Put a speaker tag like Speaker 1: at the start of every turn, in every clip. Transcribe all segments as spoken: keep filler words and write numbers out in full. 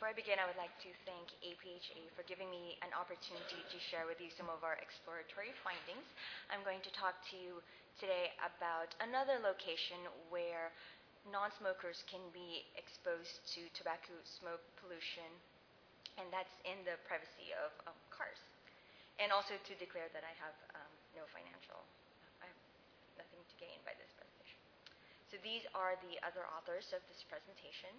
Speaker 1: before I begin, I would like to thank A P H A for giving me an opportunity to share with you some of our exploratory findings. I'm going to talk to you today about another location where non-smokers can be exposed to tobacco smoke pollution, and that's in the privacy of, of cars. And also to declare that I have um, no financial, I have nothing to gain by this presentation. So these are the other authors of this presentation.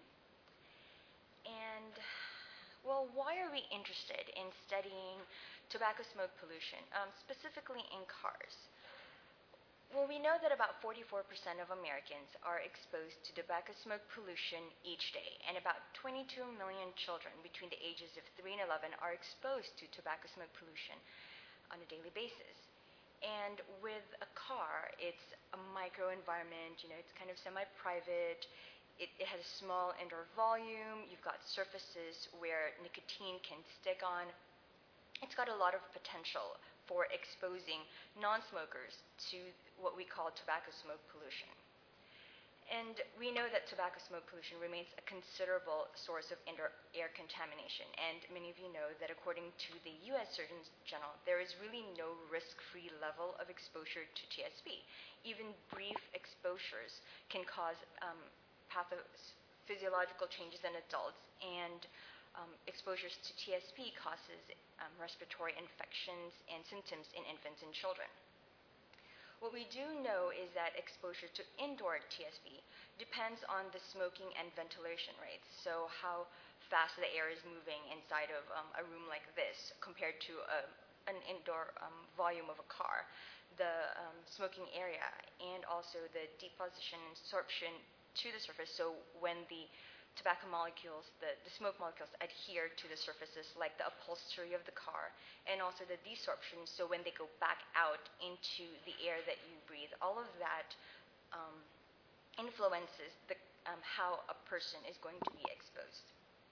Speaker 1: And, well, why are we interested in studying tobacco smoke pollution, um, specifically in cars? Well, we know that about forty-four percent of Americans are exposed to tobacco smoke pollution each day, and about twenty-two million children between the ages of three and eleven are exposed to tobacco smoke pollution on a daily basis. And with a car, it's a microenvironment, you know, it's kind of semi-private. It, it has a small indoor volume. You've got surfaces where nicotine can stick on. It's got a lot of potential for exposing non-smokers to what we call tobacco smoke pollution. And we know that tobacco smoke pollution remains a considerable source of indoor air contamination. And many of you know that according to the U S Surgeon General, there is really no risk-free level of exposure to T S P. Even brief exposures can cause um, pathophysiological changes in adults, and um, exposures to T S P causes um, respiratory infections and symptoms in infants and children. What we do know is that exposure to indoor T S P depends on the smoking and ventilation rates, so how fast the air is moving inside of um, a room like this compared to a, an indoor um, volume of a car, the um, smoking area, and also the deposition and absorption to the surface, so when the tobacco molecules, the, the smoke molecules adhere to the surfaces like the upholstery of the car, and also the desorption, so when they go back out into the air that you breathe, all of that um, influences the, um, how a person is going to be exposed.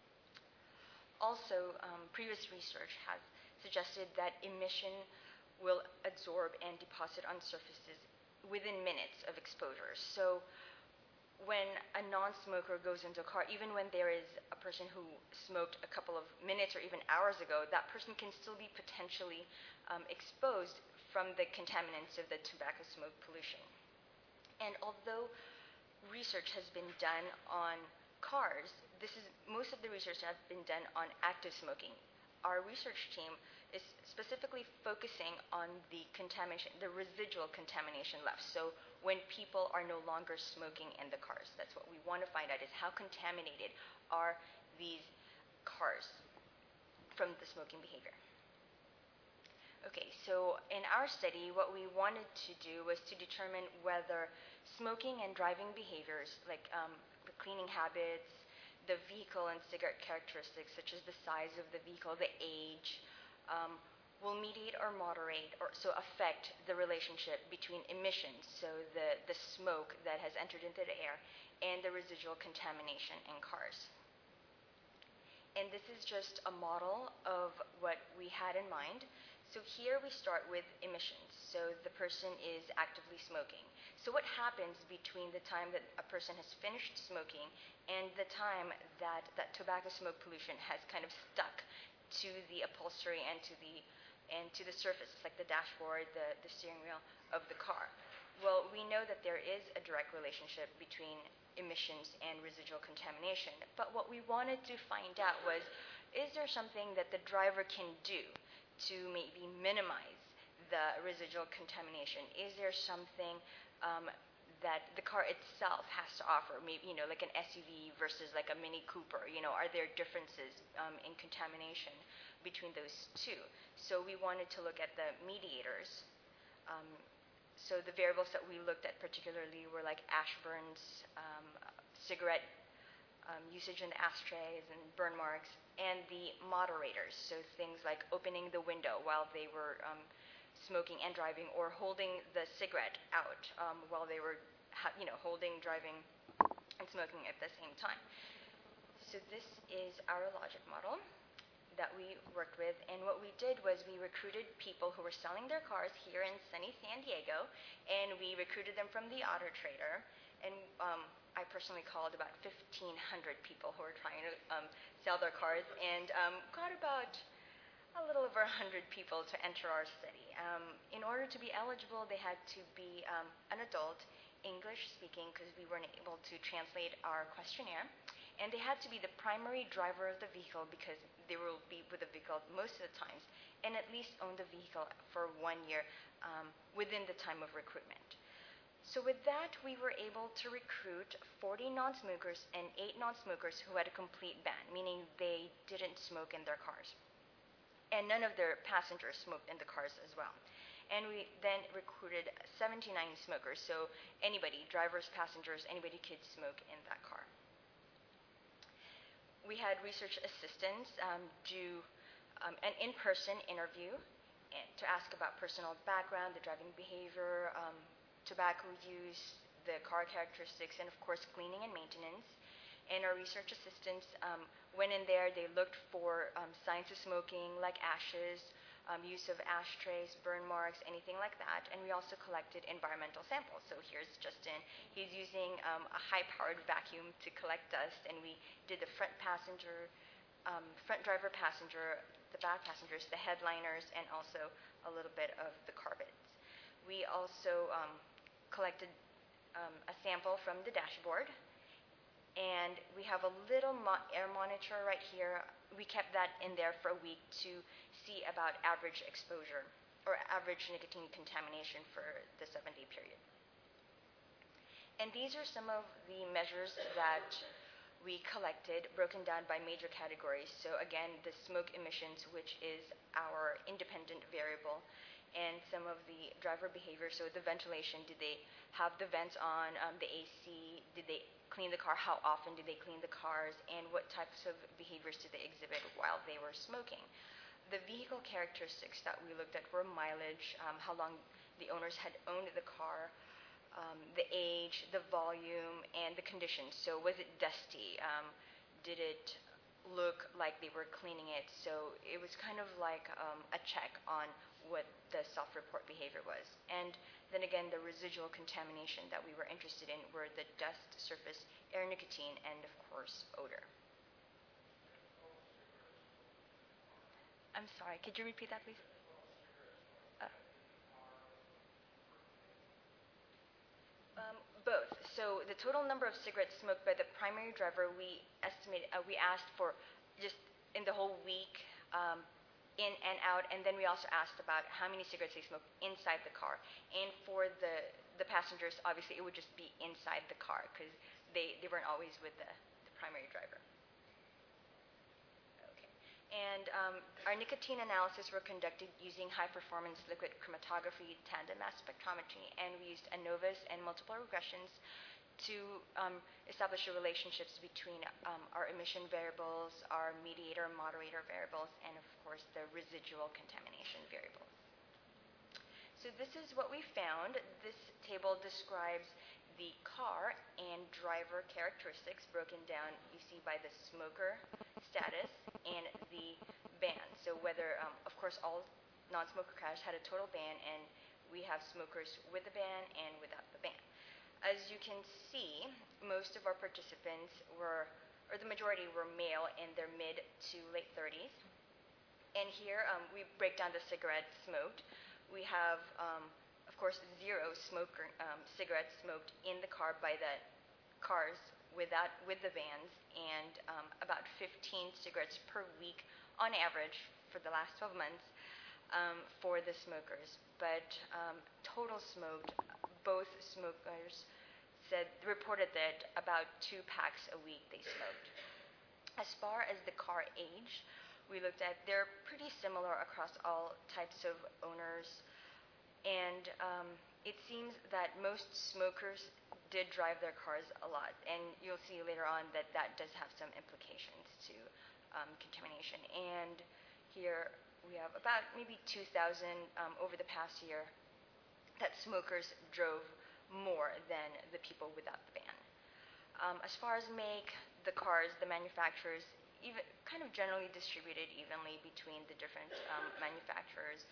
Speaker 1: Also, um, previous research has suggested that emission will absorb and deposit on surfaces within minutes of exposure. So when a non-smoker goes into a car, even when there is a person who smoked a couple of minutes or even hours ago, that person can still be potentially um, exposed from the contaminants of the tobacco smoke pollution. And although research has been done on cars, this is most of the research has been done on active smoking. Our research team is specifically focusing on the contamination, the residual contamination left. So when people are no longer smoking in the cars, that's what we want to find out, is how contaminated are these cars from the smoking behavior. Okay, so in our study, what we wanted to do was to determine whether smoking and driving behaviors, like um, the cleaning habits, the vehicle and cigarette characteristics, such as the size of the vehicle, the age, um, will mediate or moderate, or so affect the relationship between emissions, so the, the smoke that has entered into the air, and the residual contamination in cars. And this is just a model of what we had in mind. So here we start with emissions. So the person is actively smoking. So what happens between the time that a person has finished smoking and the time that that tobacco smoke pollution has kind of stuck to the upholstery and to the and to the surface, like the dashboard, the, the steering wheel of the car? Well, we know that there is a direct relationship between emissions and residual contamination. But what we wanted to find out was, is there something that the driver can do to maybe minimize the residual contamination? Is there something um, that the car itself has to offer? Maybe, you know, like an S U V versus like a Mini Cooper. You know, are there differences um, in contamination between those two? So we wanted to look at the mediators. Um, so the variables that we looked at particularly were like ash burns, um, cigarette um, usage in the ashtrays and burn marks, and the moderators, so things like opening the window while they were um, smoking and driving, or holding the cigarette out um, while they were, you know, holding, driving, and smoking at the same time. So this is our logic model that we worked with, and what we did was we recruited people who were selling their cars here in sunny San Diego, and we recruited them from the Auto Trader, and um, I personally called about fifteen hundred people who were trying to um, sell their cars, and um, got about a little over one hundred people to enter our study. Um, in order to be eligible, they had to be um, an adult, English speaking, because we weren't able to translate our questionnaire. And they had to be the primary driver of the vehicle, because they will be with the vehicle most of the times, and at least own the vehicle for one year um, within the time of recruitment. So with that, we were able to recruit forty non-smokers and eight non-smokers who had a complete ban, meaning they didn't smoke in their cars. And none of their passengers smoked in the cars as well. And we then recruited seventy-nine smokers, so anybody, drivers, passengers, anybody could smoke in that car. We had research assistants um, do um, an in-person interview to ask about personal background, the driving behavior, um, tobacco use, the car characteristics, and of course cleaning and maintenance. And our research assistants um, went in there, they looked for um, signs of smoking like ashes, um, use of ashtrays, burn marks, anything like that. And we also collected environmental samples. So here's Justin. He's using um, a high-powered vacuum to collect dust, and we did the front passenger, um, front driver passenger, the back passengers, the headliners, and also a little bit of the carpets. We also um, collected um, a sample from the dashboard, and we have a little mo air monitor right here. We kept that in there for a week to see about average exposure or average nicotine contamination for the seven-day period. And these are some of the measures that we collected, broken down by major categories. So again, the smoke emissions, which is our independent variable, and some of the driver behavior. So the ventilation, did they have the vents on, um, the A C, did they clean the car, how often did they clean the cars, and what types of behaviors did they exhibit while they were smoking. The vehicle characteristics that we looked at were mileage, um, how long the owners had owned the car, um, the age, the volume, and the conditions. So was it dusty? Um, did it look like they were cleaning it? So it was kind of like um, a check on what the self-report behavior was. And then again, the residual contamination that we were interested in were the dust, surface, air nicotine, and of course, odor. I'm sorry, could you repeat that, please? Uh, um, both. So the total number of cigarettes smoked by the primary driver, we estimated, uh, we asked for just in the whole week, um, in and out, and then we also asked about how many cigarettes they smoked inside the car. And for the, the passengers, obviously it would just be inside the car because they, they weren't always with the, the primary driver. Okay. And um, our nicotine analysis were conducted using high-performance liquid chromatography, tandem mass spectrometry, and we used ANOVAs and multiple regressions to um, establish the relationships between um, our emission variables, our mediator and moderator variables, and of course the residual contamination variables. So this is what we found. This table describes the car and driver characteristics broken down, you see, by the smoker status and the ban. So whether, um, of course, all non-smoker cars had a total ban, and we have smokers with the ban and without the ban. As you can see, most of our participants were, or the majority were male in their mid to late thirties. And here um, we break down the cigarettes smoked. We have, um, of course, zero smoker, um, cigarettes smoked in the car by the cars without, with the bans, and um, about fifteen cigarettes per week on average for the last twelve months um, for the smokers. But um, total smoked, both smokers said, reported that about two packs a week they smoked. As far as the car age, we looked at, they're pretty similar across all types of owners, and um, it seems that most smokers did drive their cars a lot, and you'll see later on that that does have some implications to um, contamination. And here we have about maybe two thousand um, over the past year that smokers drove more than the people without the ban. Um, as far as make, the cars, the manufacturers, even kind of generally distributed evenly between the different um, manufacturers.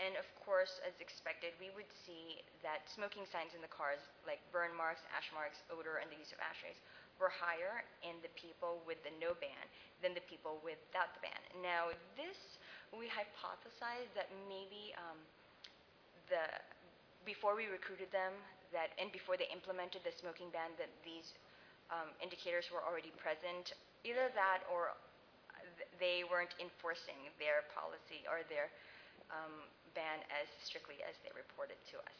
Speaker 1: And of course, as expected, we would see that smoking signs in the cars, like burn marks, ash marks, odor, and the use of ashtrays, were higher in the people with the no ban than the people without the ban. Now, this, we hypothesized that maybe um, the before we recruited them, that and before they implemented the smoking ban, that these um, indicators were already present. Either that, or th- they weren't enforcing their policy or their um, ban as strictly as they reported to us.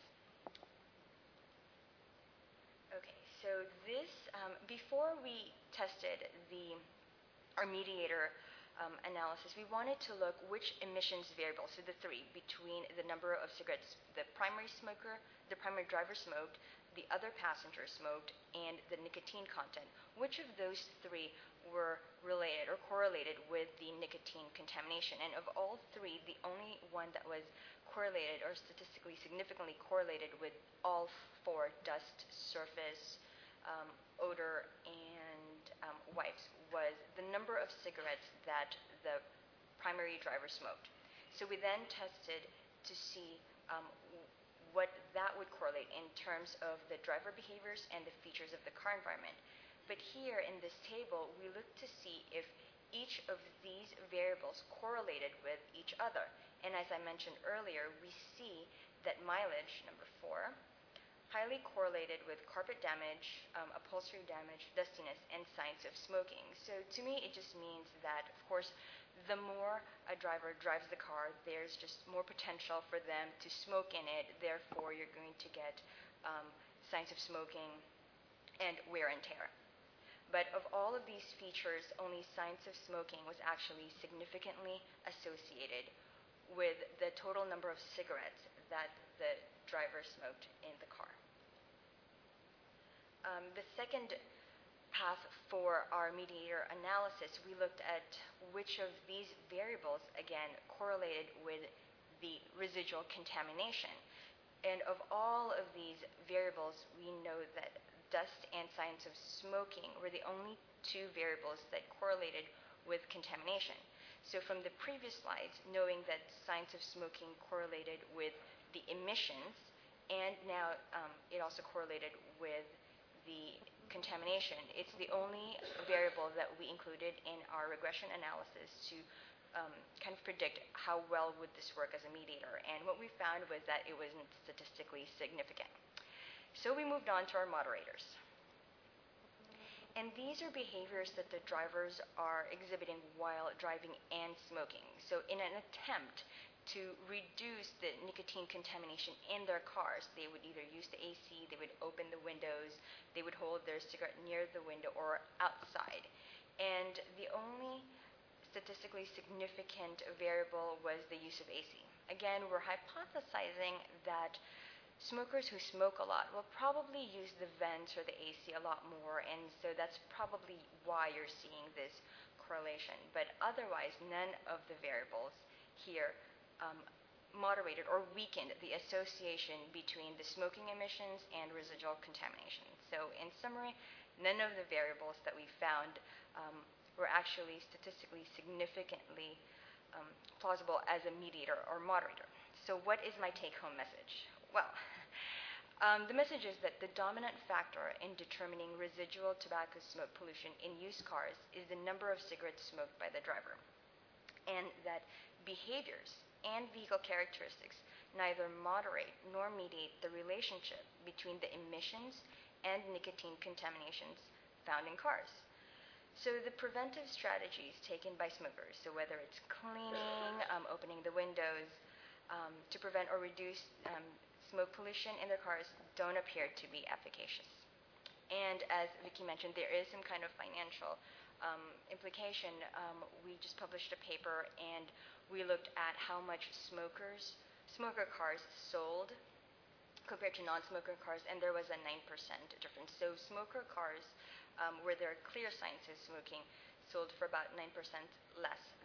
Speaker 1: Okay, so this, um, before we tested the, our mediator um, analysis, we wanted to look which emissions variable, so the three, between the number of cigarettes the primary smoker, the primary driver smoked, the other passenger smoked, and the nicotine content, which of those three were related or correlated with the nicotine contamination. And of all three, the only one that was correlated or statistically significantly correlated with all four, dust, surface, um, odor, and um, wipes, was the number of cigarettes that the primary driver smoked. So we then tested to see um, what that would correlate in terms of the driver behaviors and the features of the car environment. But here in this table, we look to see if each of these variables correlated with each other. And as I mentioned earlier, we see that mileage, number four, highly correlated with carpet damage, um, upholstery damage, dustiness, and signs of smoking. So to me, it just means that, of course, the more a driver drives the car, there's just more potential for them to smoke in it. Therefore, you're going to get um, signs of smoking and wear and tear. But of all of these features, only signs of smoking was actually significantly associated with the total number of cigarettes that the driver smoked in the car. Um, the second path for our mediator analysis, we looked at which of these variables, again, correlated with the residual contamination. And of all of these variables, we know that dust and signs of smoking were the only two variables that correlated with contamination. So from the previous slides, knowing that signs of smoking correlated with the emissions, and now um, it also correlated with the contamination, it's the only variable that we included in our regression analysis to um, kind of predict how well would this work as a mediator. And what we found was that it wasn't statistically significant. So we moved on to our moderators. And these are behaviors that the drivers are exhibiting while driving and smoking. So in an attempt to reduce the nicotine contamination in their cars, they would either use the A C, they would open the windows, they would hold their cigarette near the window or outside. And the only statistically significant variable was the use of A C. Again, we're hypothesizing that smokers who smoke a lot will probably use the vents or the A C a lot more, and so that's probably why you're seeing this correlation. But otherwise, none of the variables here um, moderated or weakened the association between the smoking emissions and residual contamination. So in summary, none of the variables that we found um, were actually statistically significantly um, plausible as a mediator or moderator. So what is my take-home message? Well, um, the message is that the dominant factor in determining residual tobacco smoke pollution in used cars is the number of cigarettes smoked by the driver, and that behaviors and vehicle characteristics neither moderate nor mediate the relationship between the emissions and nicotine contaminations found in cars. So the preventive strategies taken by smokers, so whether it's cleaning, um, opening the windows, um, to prevent or reduce um, smoke pollution in their cars, don't appear to be efficacious. And as Vicky mentioned, there is some kind of financial um, implication. Um, we just published a paper and we looked at how much smokers, smoker cars sold compared to non-smoker cars, and there was a nine percent difference. So smoker cars, um, where there are clear signs of smoking, sold for about nine percent less